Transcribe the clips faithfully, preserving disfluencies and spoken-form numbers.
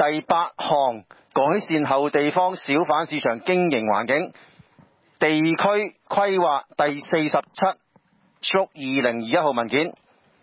第八項改善後地方小販市場經營環境地區規劃第四十七屬二零二一號文件，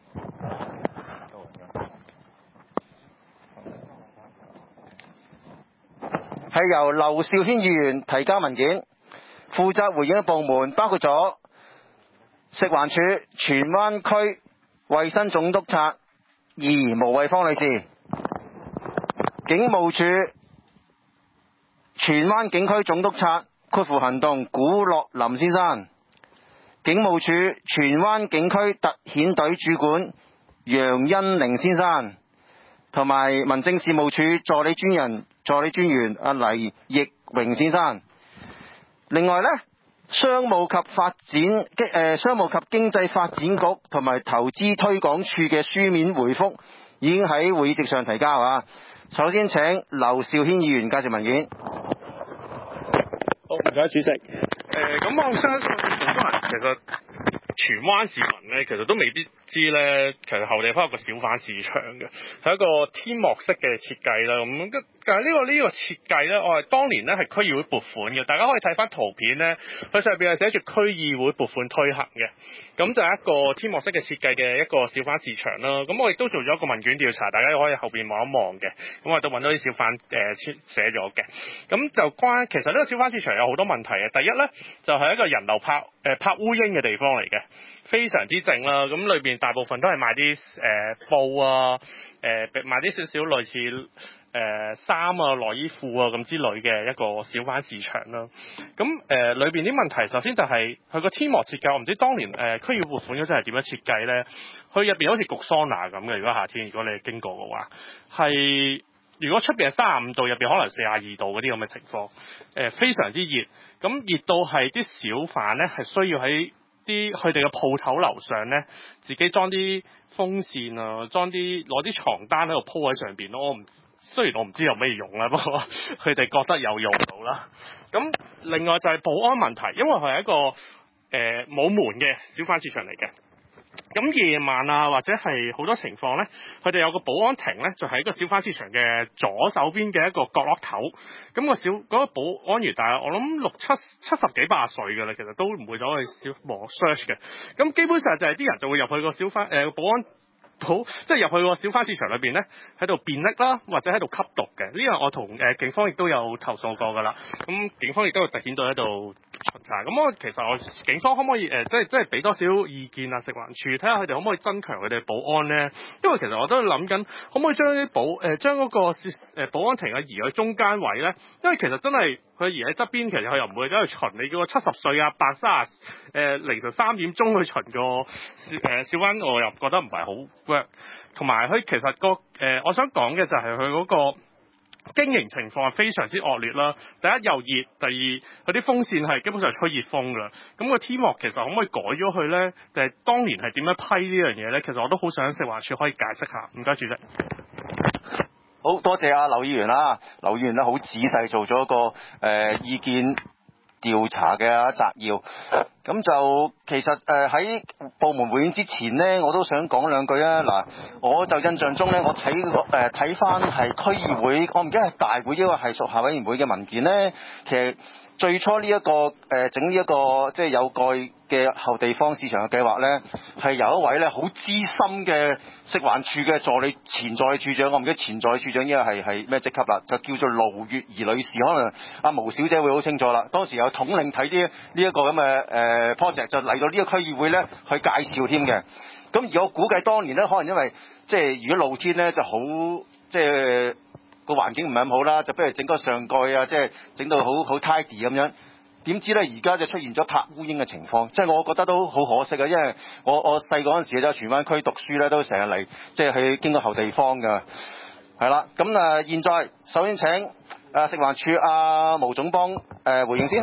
係由劉兆軒議員提交文件，負責回應嘅部門包括咗食環署荃灣區衛生總督察二毛慧芳女士，警務處荃灣警區總督察括弧行動古樂林先生，警務處荃灣警區特遣隊主管楊恩玲先生，同埋民政事務處助理專人助理專員阿黎奕榮先生。另外呢，商務及發展誒、呃、商務及經濟發展局同埋投資推廣處嘅書面回覆已經喺會議席上提交啊。首先請劉兆軒議員介紹文件。 好，唔該主席。誒、呃，咁我相信好多人其實荃灣市民咧，其實都未必知咧，其實後地方有個小販市場嘅，係一個天幕式嘅設計啦。咁但係呢個呢、呢個設計咧，我係當年咧係區議會撥款嘅，大家可以睇翻圖片咧，佢上邊係寫住區議會撥款推行嘅。咁就係一個天幕式嘅設計嘅一個小販市場啦。咁我亦都做咗一個問卷調查，大家可以後邊望一望嘅。咁我都揾到啲小販誒寫咗嘅。咁就關其實呢個小販市場有好多問題嘅。第一咧就係、是、一個人流拍誒、呃、拍烏蠅嘅地方嚟嘅，非常之靜啦。咁裏邊大部分都係賣啲誒、呃、布啊，誒、呃、賣啲少少類似誒衫啊、內衣褲啊咁之類嘅一個小販市場啦。咁誒裏邊啲問題，首先就係佢個天幕設計，我唔知當年誒、呃、區議撥款嗰陣係點樣設計咧？佢入邊好似焗桑拿咁嘅，如果夏天如果你經過嘅話，係如果出邊係三十五度，入邊可能四十二度嗰啲咁嘅情況，誒、呃、非常之熱。咁熱到係啲小販咧係需要喺啲佢哋嘅鋪頭樓上咧，自己裝啲風扇啊，裝啲攞啲床單喺度鋪喺上邊咯。我唔雖然我唔知有咩用啦，不過佢哋覺得有用到啦。咁另外就係保安問題，因為佢係一個誒冇、呃、門嘅小販市場嚟嘅。咁夜晚啊，或者係好多情況呢，佢哋有個保安亭呢，就喺個小販市場嘅左手邊嘅一個角落頭。咁、個小嗰、個保安員大概我諗六七七十幾八十歲㗎啦，其實都唔會走去小網 search 嘅。咁基本上就係啲人就會入去個小販誒、呃、保安。好，即係入去個小販市場裏邊咧，喺度便溺啦，或者喺度吸毒嘅。呢樣我同誒、呃、警方亦都有投訴過㗎啦。咁警方亦都有特遣隊喺度巡查。咁我其實我警方可唔可以誒、呃，即係即係俾多少意見啊？食環署睇下佢哋可唔可以增強佢哋保安咧？因為其實我都諗緊，可唔可以將啲保誒將嗰個誒保安亭啊移去中間位咧？因為其實真係佢移喺側邊，其實佢又唔會走去巡。你叫個七十歲啊，八卅誒凌晨三點鐘去巡個小誒小販，我又覺得唔係好。同埋佢其實個誒、呃，我想講嘅就係佢嗰個經營情況係非常之惡劣啦。第一又熱，第二佢啲風扇係基本上吹熱風㗎。咁、個天幕其實可唔可以改咗佢咧？定係當年係點樣批呢樣嘢咧？其實我都好想食環署可以解釋下。唔該，主席。 好多謝阿劉議員啦，劉議員咧好仔細做咗一個誒、呃、意見調查嘅摘要。咁就其實誒喺、呃、部門回應之前呢，我都想講兩句啊。嗱，我就印象中呢，我睇誒睇翻係區議會，我唔記得係大會抑或係屬下委員會嘅文件呢。其實最初呢、這、一個誒、呃、整呢、這、一個即係有蓋嘅後地方市場嘅計劃呢，係由一位咧好資深嘅食環署嘅助理前助理處長，我唔記得前助理處長依個係係咩職級啦，就叫做盧月兒女士，可能阿毛小姐會好清楚啦。當時有統領睇啲呢一個咁嘅誒 project，就嚟到呢個區議會咧去介紹添嘅。咁而我估計當年咧，可能因為即係如果露天咧就好，即係個環境唔係咁好啦，就不如整個上蓋啊，即係整到好好 tidy 咁樣。點知咧，而家就出現咗拍烏蠅嘅情況，即係我覺得都好可惜啊！因為我我細個嗰陣時喺荃灣區讀書咧，都成日嚟即係去經過後地方㗎。係啦，咁啊、呃，現在首先請誒、呃、食環署阿毛總幫誒、呃、回應先。誒、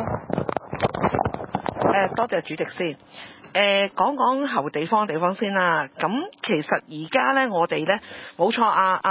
呃，多謝主席先。誒、呃，講講後地方地方先啦。咁其實而家咧，我哋咧冇錯，阿阿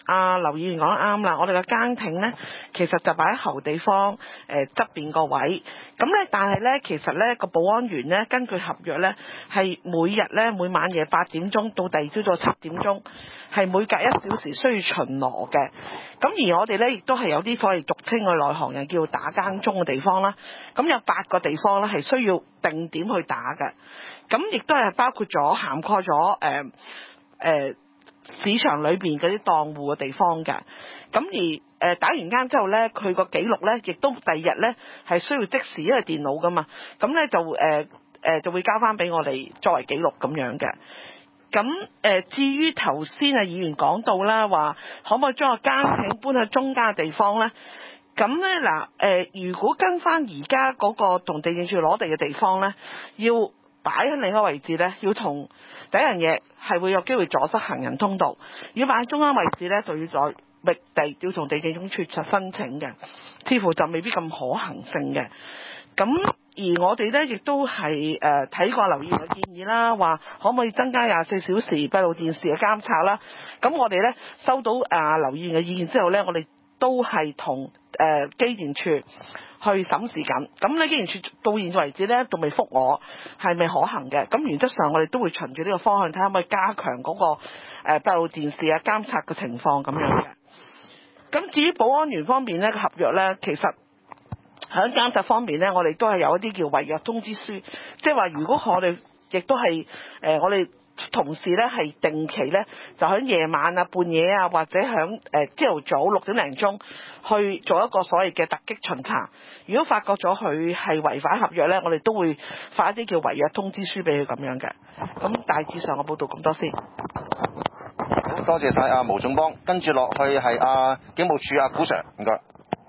阿劉議員講得啱啦，我哋嘅更亭咧，其實就擺喺後地方誒側邊個位。咁咧，但係咧，其實咧個保安員咧，根據合約咧，係每日咧每晚夜八點鐘到第二朝早七點鐘，係每隔一小時需要巡邏嘅。咁而我哋咧亦都係有啲所謂俗稱嘅內行人叫打更鐘嘅地方啦。咁有八個地方咧係需要定點去打嘅。咁亦都係包括咗涵蓋咗誒誒市場裏邊嗰啲檔戶嘅地方嘅。咁而誒、呃、打完更之後咧，佢個記錄咧亦都第二日咧係需要即時，因為電腦噶嘛，咁咧就誒誒、呃、就會交翻俾我哋作為記錄咁樣嘅。咁誒、呃、至於頭先啊議員講到啦，話可唔可以將個更亭搬去中間嘅地方咧？咁咧嗱誒，如果跟翻而家嗰個同地政處攞地嘅地方咧，要擺喺另一個位置咧，要同第一樣嘢係會有機會阻塞行人通道。如果擺喺中間位置咧，就要再覓地，要同地政總署申請嘅，似乎就未必咁可行性嘅。咁而我哋咧亦都係誒睇過劉議員嘅建議啦，話可唔可以增加廿四小時閉路電視嘅監察啦？咁我哋咧收到啊劉議員嘅意見之後咧，我哋都係同誒機電處去審視緊。咁咧機電處到現在為止咧，仲未覆我係咪可行嘅。咁原則上我哋都會循住呢個方向睇下可唔可以加強嗰個誒閉路電視啊監察嘅情況咁樣嘅。咁至於保安員方面咧嘅合約咧，其實喺監察方面咧，我哋都係有一啲叫違約通知書，即係話如果我哋亦都係誒、呃、我哋同事咧係定期咧就喺夜晚啊半夜啊或者喺誒朝頭早六點零鐘去做一個所謂嘅突擊巡查。如果發覺咗佢係違反合約咧，我哋都會發一啲叫違約通知書俾佢咁樣嘅。咁大致上我報道咁多先。 好多謝晒阿毛總幫，跟住落去係阿警務處阿古 Sir， 唔該。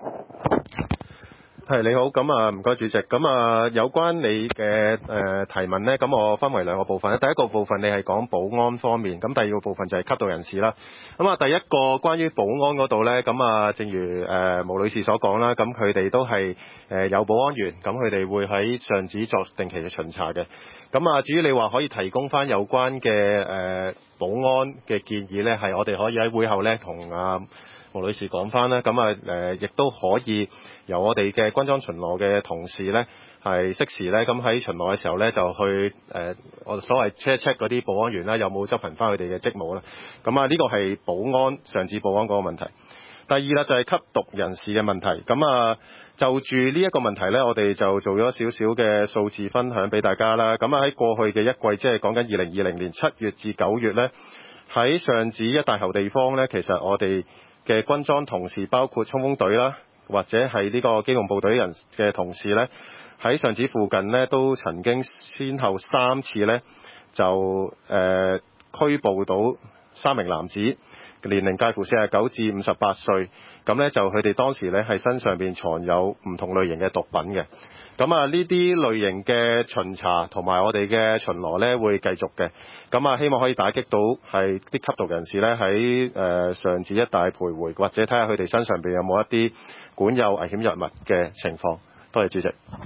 係你好，咁啊唔該主席，咁啊有關你嘅誒、呃、提問呢，咁我分為兩個部分咧。第一個部分你係講保安方面，咁第二個部分就係吸毒人士啦。咁啊第一個關於保安嗰度呢，咁啊正如誒、呃、毛女士所講啦，咁佢哋都係誒、呃、有保安員，咁佢哋會喺上址作定期嘅巡查嘅。咁啊至於你話可以提供翻有關嘅誒、呃、保安嘅建議呢，係我哋可以喺會後呢同啊毛女士講翻啦，咁啊誒亦都可以由我哋嘅軍裝巡邏嘅同事咧，係適時咧，咁喺巡邏嘅時候咧，就去誒我哋所謂 check check 嗰啲保安員啦，有冇執行翻佢哋嘅職務啦。咁啊呢個係保安上至保安嗰個問題。第二啦就係吸毒人士嘅問題。咁啊就住呢一個問題咧，我哋就做咗少少嘅數字分享俾大家啦。咁啊喺過去嘅一季，即係講緊二零二零年七月至九月咧，喺上址一帶後地方咧，其實我哋嘅軍裝同事包括衝鋒隊啦，或者係呢個機動部隊人嘅同事呢，喺上址附近呢，都曾經先後三次呢，就誒、呃、拘捕到三名男子，年齡介乎四十九至五十八歲，咁呢，就佢哋當時呢，係身上邊藏有唔同類型嘅毒品嘅。咁啊，呢啲類型嘅巡查同埋我哋嘅巡邏呢會繼續嘅。咁啊，希望可以打擊到係啲吸毒人士呢喺誒上址一帶徘徊，或者睇下佢哋身上邊有冇一啲管有危險藥物嘅情況。多謝主席。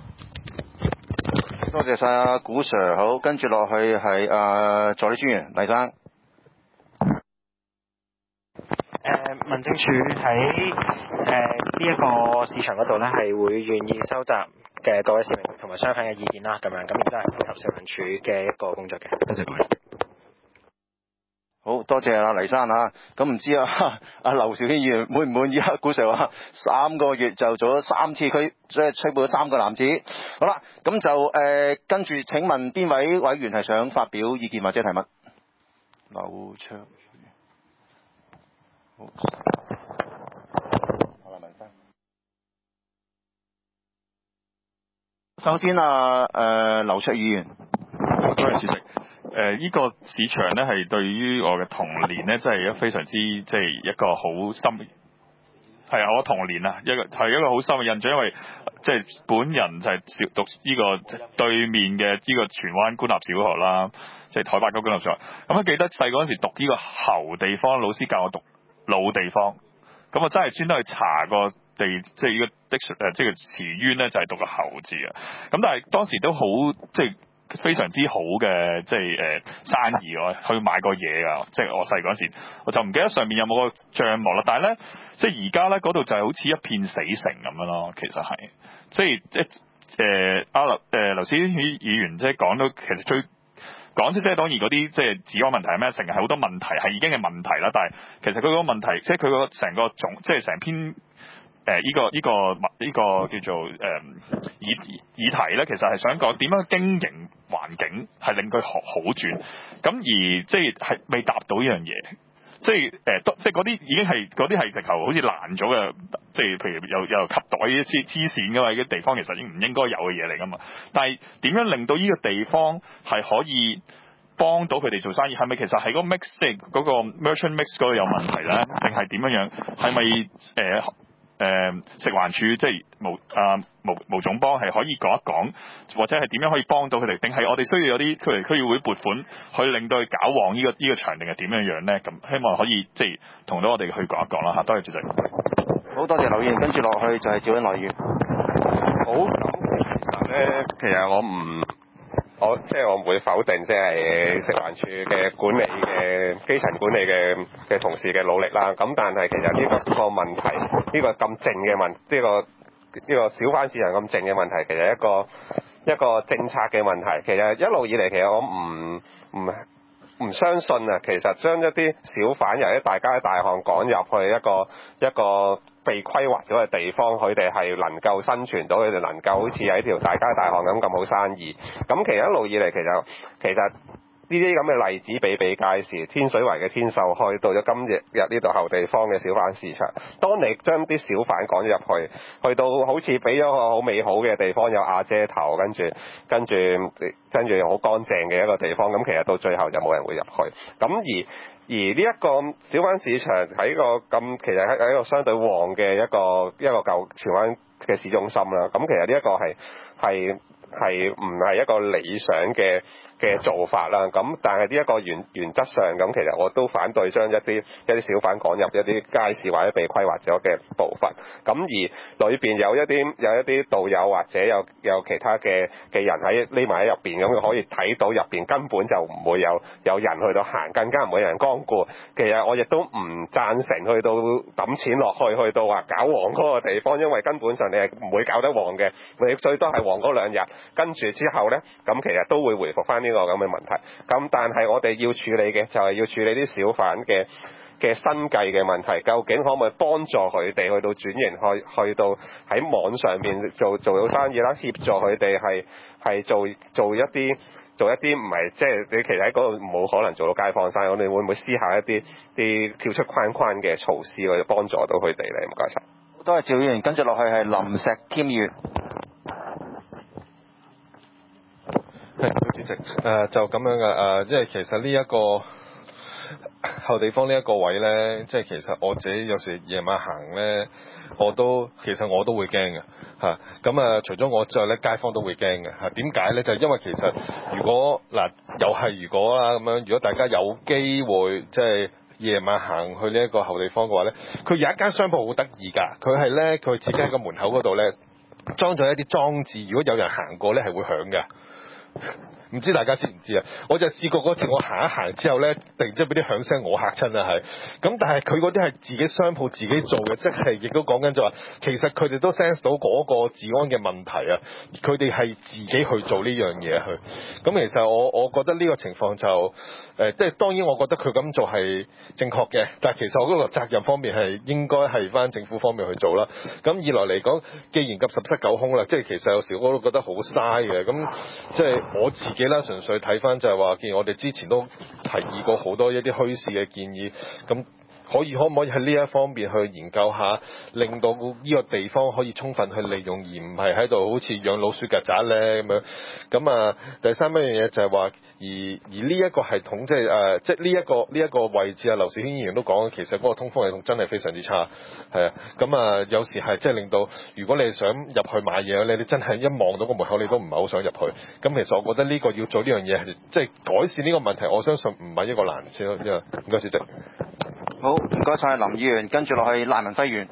多謝晒阿古 Sir， 好，跟住落去係啊助理專員黎生。 誒民政處喺誒呢一個市場嗰度咧，係會願意收集嘅各位市民同埋商販嘅意見啦，咁樣咁亦都係配合食環署嘅一個工作嘅。多謝各位。 好多謝阿黎生啊，咁唔知啊阿劉兆軒議員滿唔滿意啊？古 Sir 話三個月就做咗三次拘，即係拘捕咗三個男子。好啦，咁就誒、呃、跟住請問邊位委員係想發表意見或者提問？劉卓宇，好，好啦，文生。首先啊，誒、呃、劉卓議員， 多謝主席。誒、呃，依、這個市場咧係對於我嘅童年咧，真係一非常之即係一個好深，係啊，我童年啊，一個係一個好深嘅印象，因為即係本人就係小讀呢個對面嘅呢個荃灣官立小學啦，即係台八區官立小學。咁啊，記得細個嗰時讀呢個後地方，老師教我讀老地方，咁啊真係專登去查個地，即係呢個的誒，即係詞源咧就係讀個後字啊。咁但係當時都好即係。 非常之好嘅即係誒、呃、生意喎，去買過嘢㗎，即係我細嗰陣時，我就唔記得上面有冇個帳幕啦。但係咧，即係而家咧嗰度就係好似一片死城咁樣咯，其實係即係即係誒阿劉誒劉小圈議員即係講到其實最講即係當然嗰啲即係治安問題係咩，成日係好多問題係已經係問題啦，但係其實佢嗰個問題即係佢個成個總即係成篇。誒依、呃這個依、這個依、這個叫做誒、呃、議議題咧，其實係想講點樣經營環境係令佢好好轉，咁而即係係未達到呢樣嘢，即係誒、呃、即係嗰啲已經係嗰啲係直頭好似爛咗嘅，即係譬如有有吸袋黐黐線㗎嘛，啲地方其實已經唔應該有嘅嘢嚟㗎嘛，但係點樣令到呢個地方係可以幫到佢哋做生意？係咪其實係嗰個 mix 即係嗰個 merchant mix 嗰度有問題咧，定係點樣樣？係咪誒？呃誒、呃、食環署即係毛啊毛毛總幫係可以講一講，或者係點樣可以幫到佢哋？定係我哋需要有啲佢哋區議會撥款去令到佢搞旺呢、這個呢、這個場，定係點樣樣咧？咁希望可以即係同到我哋去講一講啦嚇。多謝主席。 好多謝劉議員，跟住落去就係趙恩來議員。 好，咁其實咧，其實我唔。我即係我唔會否定，即係食環署嘅管理嘅基層管理嘅嘅同事嘅努力啦。咁但係其實呢個個問題，呢個咁靜嘅問，呢個呢個小販市場咁靜嘅問題，其實一個一個政策嘅問題。其實一路以嚟，其實我唔唔唔相信啊。其實將一啲小販由一大街大巷趕入去一個一個被規劃咗嘅地方，佢哋係能夠生存到，佢哋能夠好似喺條大街大巷咁咁好生意。咁其實一路以嚟，其實其實呢啲咁嘅例子比比皆是。天水圍嘅天秀墟到咗今日日呢度後地方嘅小販市場，當你將啲小販趕入去，去到好似俾咗個好美好嘅地方，有瓦遮頭，跟住跟住跟住好乾淨嘅一個地方，咁其實到最後就冇人會入去。咁而而呢一個小販市場喺個咁，其實喺喺一個相對旺嘅一個一個舊荃灣嘅市中心啦。咁其實呢一個係係係唔係一個理想嘅嘅做法啦。咁但係呢一個原原則上，咁其實我都反對將一啲一啲小販趕入一啲街市或者被規劃咗嘅部分。咁而裏邊有一啲有一啲道友或者有有其他嘅嘅人喺匿埋喺入邊，咁佢可以睇到入邊根本就唔會有有人去到行，更加唔會有人光顧。其實我亦都唔贊成去到抌錢落去，去到話搞旺嗰個地方，因為根本上你係唔會搞得旺嘅，你最多係旺嗰兩日，跟住之後呢，咁其實都會回復翻呢個咁嘅問題。咁但係我哋要處理嘅就係要處理啲小販嘅嘅生計嘅問題，究竟可唔可以幫助佢哋去到轉型，去去到喺網上面做做到生意啦，協助佢哋係係做做一啲做一啲唔係即係你其實喺嗰度冇可能做到街坊生意，我哋會唔會思考一啲啲跳出框框嘅措施去幫助到佢哋咧？唔該晒。 多謝趙議員，跟住落去係林石添議員。 係，主席，誒、呃、就咁樣嘅誒、呃，因為其實呢、這、一個後地方呢一個位咧，即係其實我自己有時夜晚行咧，我都其實我都會驚嘅嚇。咁啊，除咗我之外咧，街坊都會驚嘅嚇。點解咧？就係、因為其實如果嗱，又係如果啦咁樣，如果大家有機會即係夜晚行去呢一個後地方嘅話咧，佢有一間商鋪好得意㗎，佢係咧佢自己喺個門口嗰度咧裝咗一啲裝置，如果有人行過咧係會響嘅。唔知大家知唔知啊？我就試過嗰次，我行一行之後呢，突然之間俾啲響聲，我嚇親啊！係咁，但係佢嗰啲係自己商鋪自己做嘅，即係亦都講緊就話，其實佢哋都 sense 到嗰個治安嘅問題啊！佢哋係自己去做呢樣嘢去。咁其實我我覺得呢個情況就誒，即、呃、係當然我覺得佢咁做係正確嘅，但係其實我嗰個責任方面係應該係翻政府方面去做啦。咁二來嚟講，既然及十室九空啦，即係其實有時我都覺得好嘥嘅。咁即係我自己啦，純粹睇翻就係話，既然我哋之前都提議過好多一啲墟市嘅建議，咁可以可唔可以喺呢一方面去研究下，令到呢個地方可以充分去利用，而唔係喺度好似養老鼠曱甴咧咁樣。咁啊，第三一樣嘢就係話，而而呢一個系統即係誒，即係呢一個呢一個位置啊，劉兆軒議員都講，其實嗰個通風系統真係非常之差，係啊。咁啊，有時係即係令到，如果你想入去買嘢咧，你真係一望到個門口，你都唔係好想入去。咁其實我覺得呢個要做呢樣嘢，即係改善呢個問題，我相信唔係一個難事咯。因為唔該，主席。 好，唔該晒林議員，跟住落去賴文輝議員。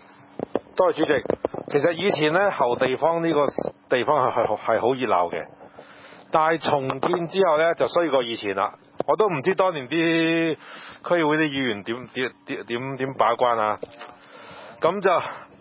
多謝主席。其實以前咧後地方呢個地方係係係好熱鬧嘅， 但係重建之後咧就衰過以前啦。我都唔知當年啲區議會啲議員點點點點點把關啊。咁就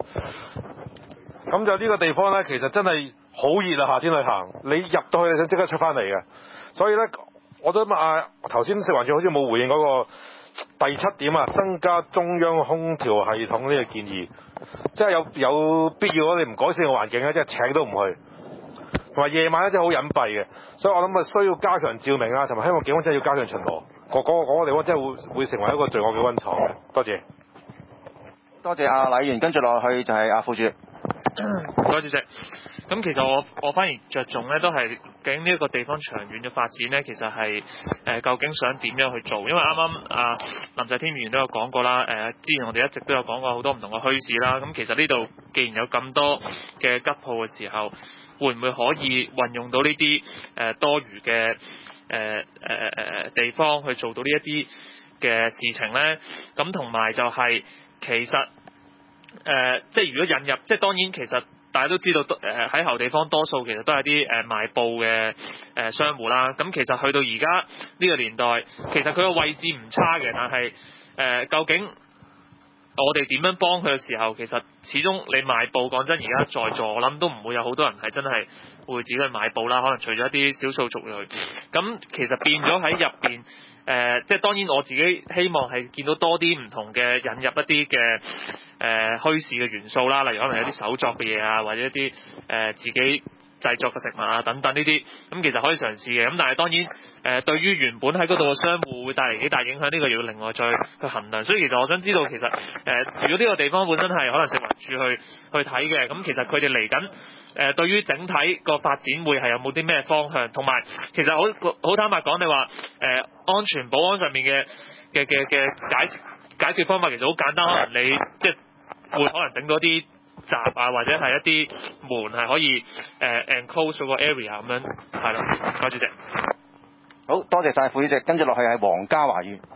咁就呢個地方咧，其實真係好熱啊！夏天去行，你入到去你想即刻出翻嚟嘅。所以咧，我都問啊，頭先食環署好似冇回應嗰個第七點啊，增加中央空調系統呢個建議，即係有有必要你唔改善個環境咧，即係請都唔去。同埋夜晚咧真係好隱蔽嘅，所以我諗啊需要加強照明啊，同埋希望警方真係要加強巡邏。嗰嗰嗰個地方真係會會成為一個罪惡嘅溫床嘅。多謝， 多謝阿禮員，跟住落去就係阿副主席。 唔該主席。咁其實我我反而着重咧，都係究竟呢一個地方長遠嘅發展咧，其實係誒、呃、究竟想點樣去做？因為啱啱啊林世添議員都有講過啦，誒、呃、之前我哋一直都有講過好多唔同嘅墟市啦。咁其實呢度既然有咁多嘅吉鋪嘅時候，會唔會可以運用到呢啲誒多餘嘅誒誒誒地方去做到呢一啲嘅事情咧？咁同埋就係、是、其實誒、呃、即係如果引入，即係當然其實。大家都知道，誒、呃、喺後地方多數其實都係啲誒賣布嘅誒、呃、商戶啦。咁其實去到而家呢個年代，其實佢個位置唔差嘅，但係誒、呃、究竟我哋點樣幫佢嘅時候，其實始終你賣布講真，而家在，在座我諗都唔會有好多人係真係會自己去買布啦。可能除咗一啲少數族裔，咁其實變咗喺入邊。誒、呃，即係當然我自己希望係見到多啲唔同嘅引入一啲嘅誒墟市嘅元素啦，例如可能有啲手作嘅嘢啊，或者一啲誒、呃、自己製作嘅食物啊等等呢啲，咁其實可以嘗試嘅。咁但係當然誒、呃，對於原本喺嗰度嘅商戶會帶嚟幾大影響，呢、這個要另外再去衡量。所以其實我想知道，其實誒、呃，如果呢個地方本身係可能食環署去去睇嘅，咁其實佢哋嚟緊。誒、呃、對於整體個發展會係有冇啲咩方向，同埋其實好好坦白講，你話誒、呃、安全保安上面嘅嘅嘅嘅解解決方法其實好簡單，可能你即係會可能整到啲閘啊，或者係一啲門係可以誒、呃、enclose 嗰個 area 咁樣，係咯，唔該主席。 好多謝晒副主席，跟住落去係黃家華議員。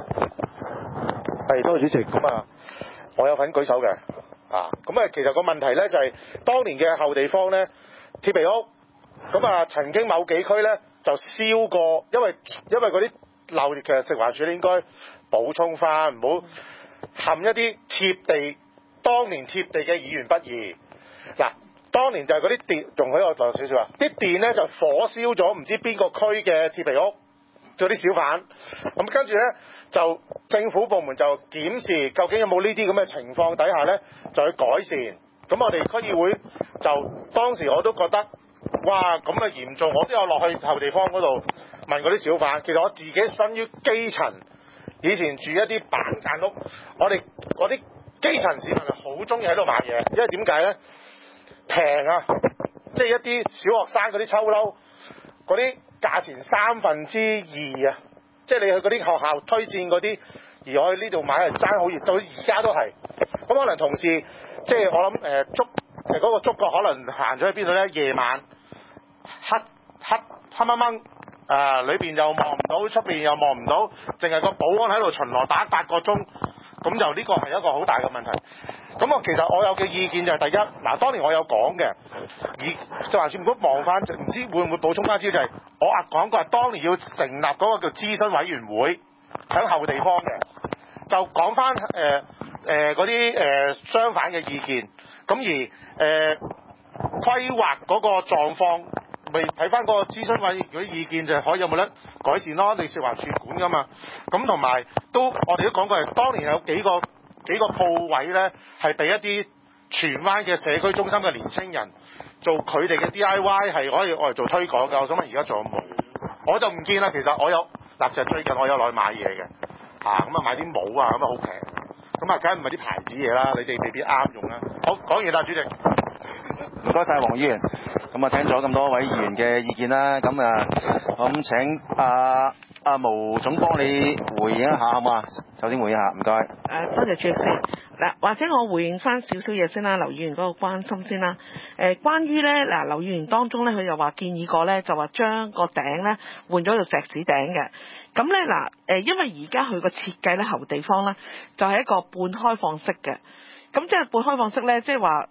係多謝主席，咁啊，我有份舉手嘅。啊，咁啊，其實個問題咧就係、是、當年嘅後地方咧，鐵皮屋，咁啊曾經某幾區咧就燒過，因為因為嗰啲漏其實食環署咧應該補充翻，唔好陷一啲貼地，當年貼地嘅議員不義。嗱，當年就係嗰啲電，容許我講少少啊，啲電咧就火燒咗唔知邊個區嘅鐵皮屋，做啲小販，咁跟住咧。就政府部門就檢視究竟有冇呢啲咁嘅情況底下呢，就去改善。咁我哋區議會就當時我都覺得，哇咁啊嚴重！我都有落去後地方嗰度問嗰啲小販。其實我自己身於基層，以前住一啲板間屋，我哋嗰啲基層市民係好中意喺度買嘢，因為點解呢？平啊！即係一啲小學生嗰啲秋褸，嗰啲價錢三分之二啊！即係你去嗰啲學校推薦嗰啲，而我去呢度買係爭好熱，到而家都係。咁可能同事即係我諗誒觸誒嗰個觸角可能行咗去邊度咧？夜晚黑黑黑掹掹啊，裏邊又望唔到，出邊又望唔到，淨係個保安喺度巡邏打八個鐘，咁就呢個係一個好大嘅問題。咁我其實我有嘅意見就係第一，嗱當年我有講嘅，而就話算如果望翻，唔知會唔會補充翻資料，就係我啊講過，當年要成立嗰個叫諮詢委員會喺後地方嘅，就講翻誒誒嗰啲誒相反嘅意見，咁而誒、呃、規劃嗰個狀況，咪睇翻嗰個諮詢委員會意見就係可以有冇得改善咯？你食環署管噶嘛，咁同埋都我哋都講過係當年有幾個。幾個鋪位呢，係俾一啲荃灣嘅社區中心嘅年青人做佢哋嘅 D I Y 係可以我嚟做推廣㗎。我想問而家仲有冇？我就唔見啦。其實我有嗱，其實最近我有落去買嘢嘅，嚇咁啊買啲帽啊咁啊好平，咁啊梗係唔係啲牌子嘢啦？你哋未必啱用啦。好，講完啦，主席。 唔該晒黃議員，咁啊聽咗咁多位議員嘅意見啦，咁啊咁請阿阿毛總幫你回應一下好嘛？首先回應一下，唔該。 誒，多謝主席先。嗱，或者我回應翻少少嘢先啦，劉議員嗰個關心先啦。誒，關於咧嗱，劉議員當中咧，佢又話建議過咧，就話將個頂咧換咗做石屎頂嘅。咁咧嗱，誒，因為而家佢個設計咧，後地方咧就係一個半開放式嘅。咁即係半開放式咧，即係話誒，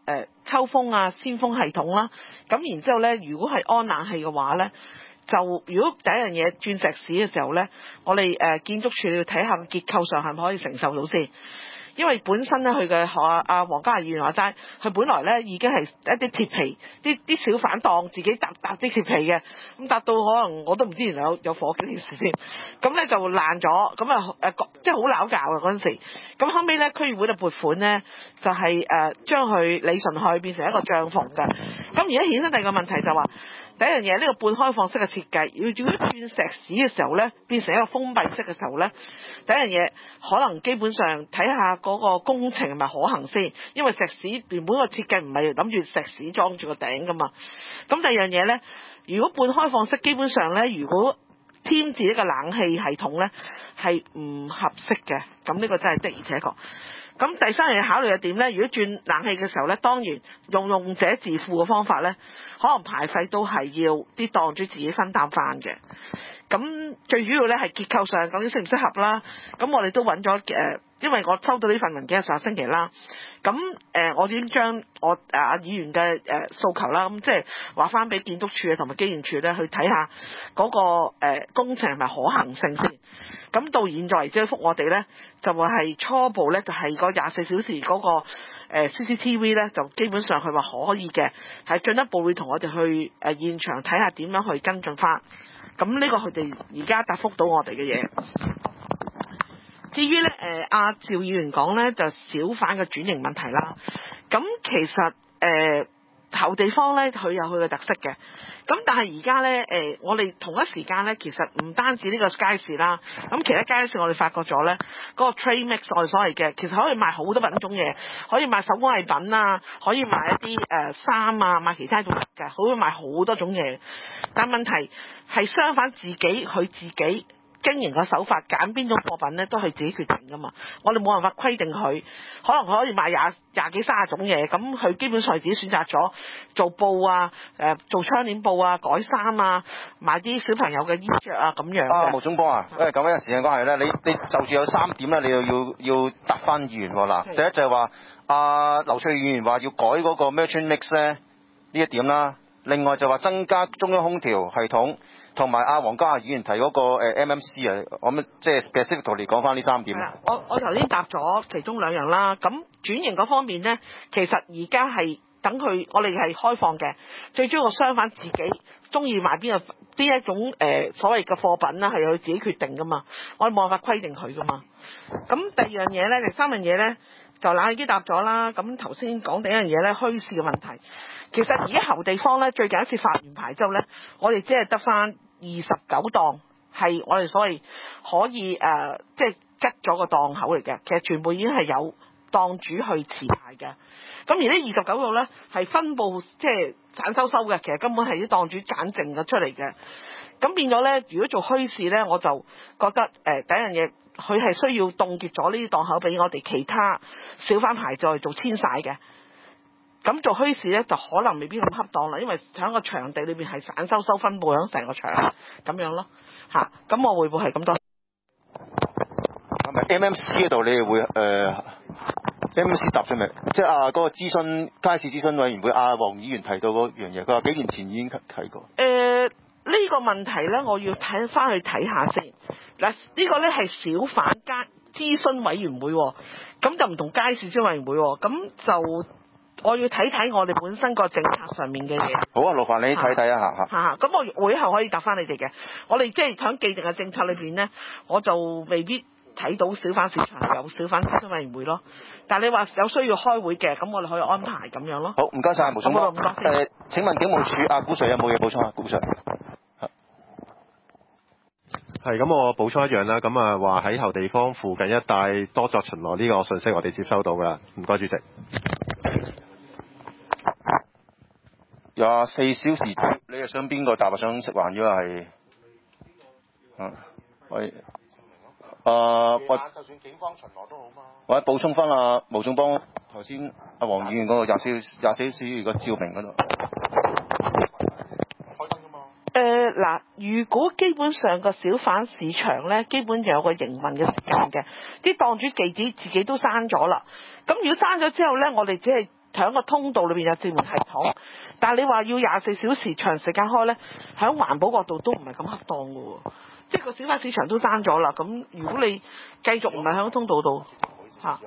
抽風啊、鮮風系統啦。咁然之後咧，如果係安冷氣嘅話咧，就如果第一樣嘢轉石屎嘅時候咧，我哋誒、呃、建築署要睇下結構上係咪可以承受到先。因為本身咧，佢嘅學阿阿黃家華議員話齋，佢本來咧已經係一啲鐵皮，啲啲小販檔自己搭搭啲鐵皮嘅，咁搭到可能我都唔知原來有有火警件事添，咁咧就爛咗，咁啊誒即係好拗教嘅嗰陣時，咁後尾咧區議會嘅撥款咧就係、是、誒、呃、將佢理順去變成一個帳篷嘅，咁而家衍生第二個問題就話、是。第一樣嘢，呢、這個半開放式嘅設計，要如果轉石屎嘅時候咧，變成一個封閉式嘅時候咧，第一樣嘢可能基本上睇下嗰個工程係咪可行先，因為石屎原本個設計唔係諗住石屎裝住個頂噶嘛。咁第二樣嘢咧，如果半開放式，基本上咧，如果添置一個冷氣系統咧，係唔合適嘅。咁呢個真係的而且確。咁第三樣嘢考慮嘅點咧，如果轉冷氣嘅時候咧，當然用用者自負嘅方法咧，可能排費都係要啲檔主自己分擔翻嘅。咁最主要咧係結構上究竟適唔適合啦。咁我哋都揾咗誒，因為我收到呢份文件係上個星期啦。咁誒、呃，我已經將我誒阿、呃、議員嘅誒、呃、訴求啦，咁即係話翻俾建築署同埋機電署咧去睇下嗰、那個、呃、工程係咪可行性先。咁到現在為止，覆我哋咧就話係初步咧，就係個廿四小時嗰個 C C T V 咧，就基本上佢話可以嘅，係進一步會同我哋去誒現場睇下點樣去跟進翻。咁呢個佢哋而家答覆到我哋嘅嘢。至於咧誒阿趙議員講咧就小販嘅轉型問題啦。咁其實誒。呃後地方咧，佢有佢嘅特色嘅。咁但係而家咧，誒、呃，我哋同一時間咧，其實唔單止呢個街市啦，咁其他街市我哋發覺咗咧，嗰、那個 trade mix 我哋所謂嘅，其實可以賣好多品種嘢，可以賣手工藝品啊，可以賣一啲誒衫啊，賣其他種嘅，可以賣好多種嘢。但問題係相反，自己佢自己經營嘅手法，揀邊種貨品咧，都係自己決定噶嘛。我哋冇辦法規定佢，可能佢可以賣廿廿幾三十種嘢，咁佢基本上係自己選擇咗做布啊，誒、呃、做窗簾布啊，改衫啊，買啲小朋友嘅衣着啊咁樣。 啊，毛總幫啊，因為咁樣時間關係咧，你你就住有三點咧，你又要要答翻議員喎嗱。第一就係話阿劉翠議員話要改嗰個 merchant mix 咧呢一點啦，另外就話增加中央空調系統。同埋阿黃家華議員提嗰個 M M C 啊，我諗即係 specifically 講翻呢三點。 我我頭先答咗其中兩樣啦。咁轉型嗰方面咧，其實而家係等佢，我哋係開放嘅。最主要個商販自己中意買邊個邊一種誒、呃、所謂嘅貨品啦，係佢自己決定噶嘛。我哋冇辦法規定佢噶嘛。咁第二樣嘢咧，第三樣嘢咧，就冷氣機答咗啦。咁頭先講第一樣嘢咧，墟市嘅問題。其實而家後地方咧，最近一次發完牌之後咧，我哋只係得翻二十九檔係我哋所謂可以誒、呃，即係吉咗個檔口嚟嘅。其實全部已經係有檔主去持牌嘅。咁而呢二十九度咧係分佈即係散收收嘅，其實根本係啲檔主揀剩咗出嚟嘅。咁變咗咧，如果做墟市咧，我就覺得誒、呃、第一樣嘢，佢係需要凍結咗呢啲檔口俾我哋其他小販牌再做遷徙嘅。咁做墟市咧就可能未必咁恰當啦，因為喺個場地裏邊係散收收分佈喺成個場咁樣咯嚇。咁我會唔會係咁多？ 係咪 M M C 嗰度你哋會誒、呃、M M C 答咗未？即係啊嗰個諮詢街市諮詢委員會阿黃議員提到嗰樣嘢，佢話幾年前已經提過。誒、 呃、呢、這個問題咧，我要睇翻去睇下先。嗱、這個、呢個咧係小販街諮詢委員會，咁就唔同街市諮詢委員會，咁就。我要睇睇我哋本身個政策上面嘅嘢。 好啊，勞煩你睇睇啊嚇嚇。咁我會後可以答翻你哋嘅。我哋即係喺既定嘅政策裏邊咧，我就未必睇到小販市場有小販諮詢委員會咯。但係你話有需要開會嘅，咁我哋可以安排咁樣咯。 好，唔該晒，毛總哥。 唔該先。 誒，請問警務處阿古 Sir 有冇嘢補充啊？古 Sir。 係咁，我補充一樣啦。咁啊，話喺後地方附近一帶多作巡邏呢個信息，我哋接收到㗎啦。唔該，主席。 廿四小時，你係想邊個答啊？想食環咗係？嗯，喂，啊，我就算警方巡邏都好嘛。 或者補充翻啊，毛總幫頭先阿黃議員嗰個廿四廿四小時個照明嗰度。開燈㗎嘛？誒嗱， 如果基本上個小販市場咧，基本就有個營運嘅時間嘅，啲檔主記者自己都刪咗啦。咁如果刪咗之後咧，我哋只係喺個通道裏邊有自門系統，但係你話要廿四小時長時間開咧，喺環保角度都唔係咁恰當嘅喎。即係個小販市場都閂咗啦，咁如果你繼續唔係喺個通道度嚇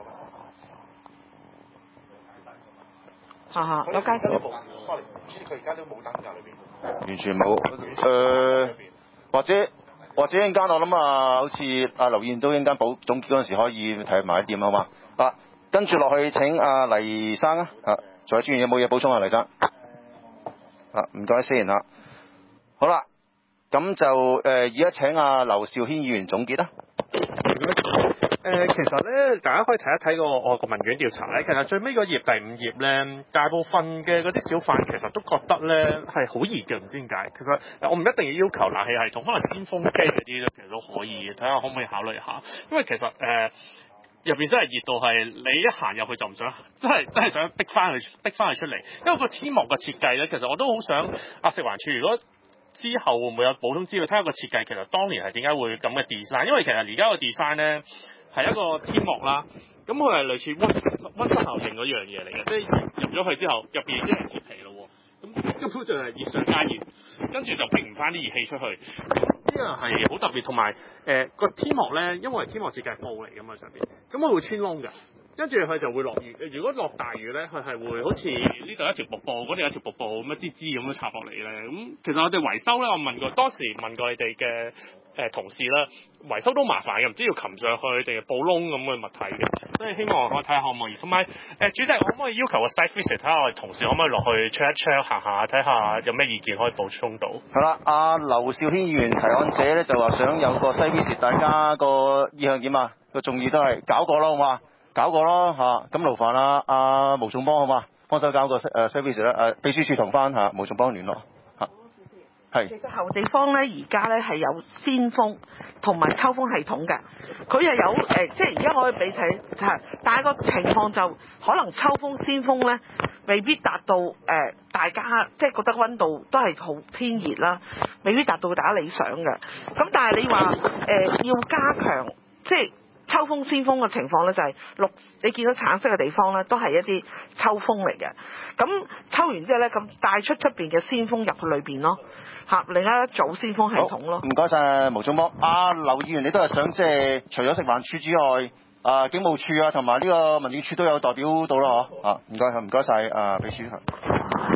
嚇嚇有街 ，sorry，佢而家都冇燈㗎裏邊， 完全冇。誒、呃，或者或者一陣間我諗啊，好似阿劉議員都一陣間補總結嗰陣時可以睇埋一點好嘛？啊，跟住落去請阿黎生啊，啊，仲有專員有冇嘢補充啊？黎生，啊，唔該先嚇。好啦，咁就誒而家請阿劉兆軒議員總結啦。 誒、呃，其實咧，大家可以睇一睇個我個問卷調查咧。其實最尾個頁第五頁咧，大部分嘅嗰啲小販其實都覺得咧係好熱嘅，唔知點解。其實我唔一定要要求冷氣系統，可能先風機嗰啲咧其實都可以，睇下可唔可以考慮下。因為其實誒入邊真係熱到係你一行入去就唔想，真係真係想逼翻佢逼翻佢出嚟。因為個天幕嘅設計咧，其實我都好想啊食環署如果之後會唔會有補充資料，睇下個設計其實當年係點解會咁嘅 design。因為其實而家個 design 咧。係一個天幕啦，咁佢係類似溫溫室效應嗰樣嘢嚟嘅，即係入咗去之後，入邊已經係鐵皮咯喎，咁根本就係熱上加熱，跟住就逼唔翻啲熱氣出去，呢樣係好特別，同埋誒個天幕咧，因為天幕設計係布嚟㗎嘛上邊，咁佢會穿窿㗎。跟住佢就會落雨，如果落大雨咧，佢係會好似呢度一條瀑布，嗰度有一條瀑布咁樣支支咁樣插落嚟咧。咁其實我哋維修咧，我問過當時問過你哋嘅誒同事啦，維修都麻煩嘅，唔知要擒上去定係布窿咁嘅物體嘅。所以希望我睇下可唔可以，同埋誒主席可唔可以要求個 site visit 睇下我哋同事可唔可以落去 check 一 check 行下，睇下有咩意見可以補充到。 係啦，阿劉兆軒議員提案者咧就話想有個 site visit，大家個意向點啊？個眾議都係搞過咯，好嘛？搞過咯嚇，咁勞煩啦，阿毛仲邦好嘛，幫手搞個誒 service 咧，誒秘書處同翻嚇毛仲邦聯絡嚇，係。其實後地方咧，而家咧係有先鋒同埋抽風系統嘅，佢又有誒、呃，即係而家可以俾睇係，但係個情況就可能抽風先鋒咧，未必達到誒、呃、大家即係覺得溫度都係好偏熱啦，未必達到大家理想嘅。咁但係你話誒、呃、要加強即係。抽風先鋒嘅情況咧就係綠，你見到橙色嘅地方咧都係一啲抽風嚟嘅。咁抽完之後咧，咁帶出出邊嘅先鋒入去裏邊咯，嚇另一組先鋒系統咯。 唔該晒毛總幫。阿劉議員，你都係想即係除咗食環署之外，啊警務處啊同埋呢個民政處都有代表到啦嗬。啊唔該唔該晒啊秘書。